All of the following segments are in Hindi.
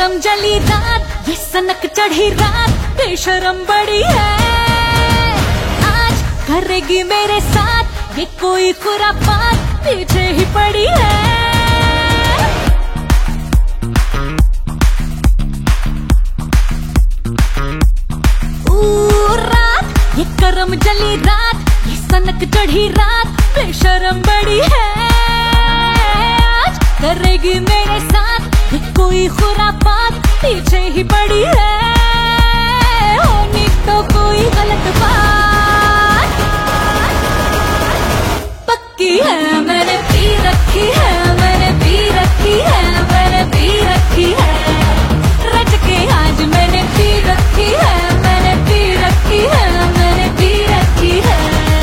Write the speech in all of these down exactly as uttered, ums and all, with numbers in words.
बेशरम जली रात, ये सनक चढ़ी रात, बेशरम बड़ी है। आज करेगी मेरे साथ ये कोई खुरापात, पीछे ही पड़ी है। ऊ रात ये करम जली रात, ये सनक चढ़ी रात, बेशरम बड़ी है। आज करेगी मेरे साथ ये कोई खुरापात, पीछे ही पड़ी है। होनी तो कोई गलत बात पक्की है, मैंने पी रखी है, मैंने पी रखी है, मैंने पी रखी है। रच के आज मैंने पी रखी है, मैंने पी रखी है, मैंने पी रखी है।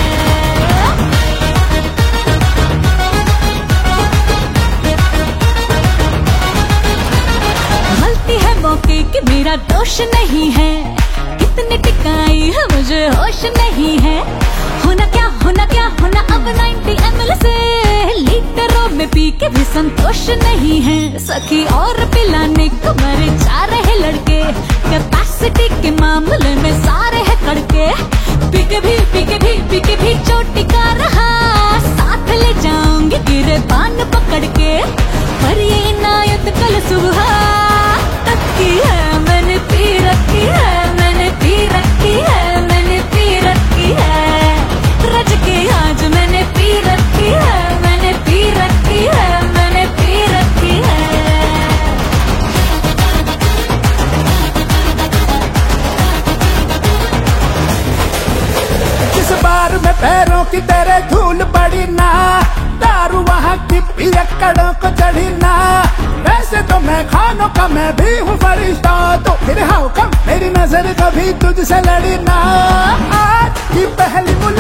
मौके कि मेरा दोष नहीं है, कितनी टिकाई है मुझे होश नहीं है। होना क्या होना क्या होना अब नब्बे एम एल से, लीटरों में पी के भी संतोष नहीं है। सखी और पिलाने को मरे जा रहे लड़के, कैपेसिटी के मामले में सारे है कड़के। पी के भी पी के भी पी के भी चोटी का रहा, साथ ले जाऊंगी गिरे पान पकड़ के। पर ये इनायत कल सुबह तक की है, मैंने पी रखी है, मैंने पी रखी है, मैंने पी रखी है। रज के आज मैंने पी रखी है, मैंने पी रखी है, मैंने पी रखी है। जिस बार में पैरों की तेरे धूल पड़ी ना, दारू वहाँ की पियक्कड़ों को चढ़ी ना। वैसे तो मैं खानों का मैं भी हूँ फरिश्ता, तो फिर हाउ कम मेरी नजर कभी तुझसे लड़ी ना। आज की पहली मुलाकात